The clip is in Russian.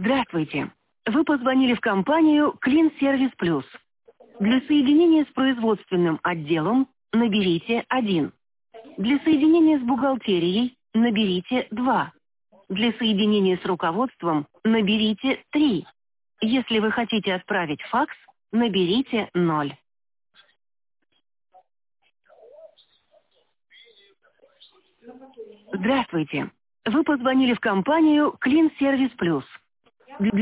Здравствуйте. Вы позвонили в компанию Clean Service Plus. Для соединения с производственным отделом наберите 1. Для соединения с бухгалтерией наберите 2. Для соединения с руководством наберите 3. Если вы хотите отправить факс, наберите 0. Здравствуйте. Вы позвонили в компанию Clean Service Plus.